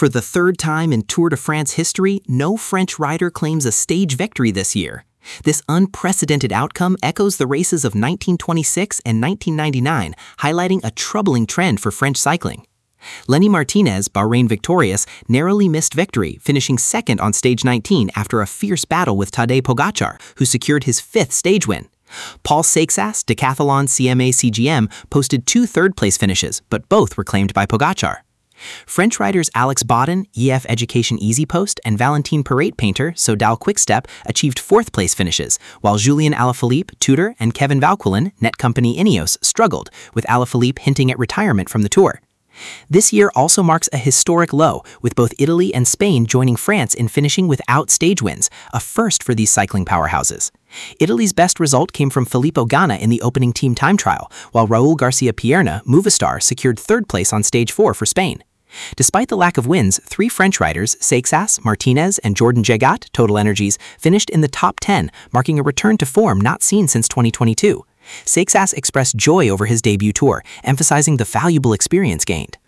For the third time in Tour de France history, no French rider claims a stage victory this year. This unprecedented outcome echoes the races of 1926 and 1999, highlighting a troubling trend for French cycling. Lenny Martinez, Bahrain victorious, narrowly missed victory, finishing second on stage 19 after a fierce battle with Tadej Pogacar, who secured his fifth stage win. Paul Seixas, Decathlon CMA CGM, posted two third-place finishes, but both were claimed by Pogacar. French riders Alex Bodden, EF Education Easy Post, and Valentine Parate Painter, Sodal Quickstep, achieved fourth-place finishes, while Julien Alaphilippe, Tudor, and Kevin Vauquelin, Net Company Ineos, struggled, with Alaphilippe hinting at retirement from the Tour. This year also marks a historic low, with both Italy and Spain joining France in finishing without stage wins, a first for these cycling powerhouses. Italy's best result came from Filippo Ganna in the opening team time trial, while Raul Garcia Pierna, Movistar, secured third place on stage 4 for Spain. Despite the lack of wins, three French riders, Seixas, Martinez, and Jordan Jagat, Total Energies, finished in the top 10, marking a return to form not seen since 2022. Seixas expressed joy over his debut tour, emphasizing the valuable experience gained.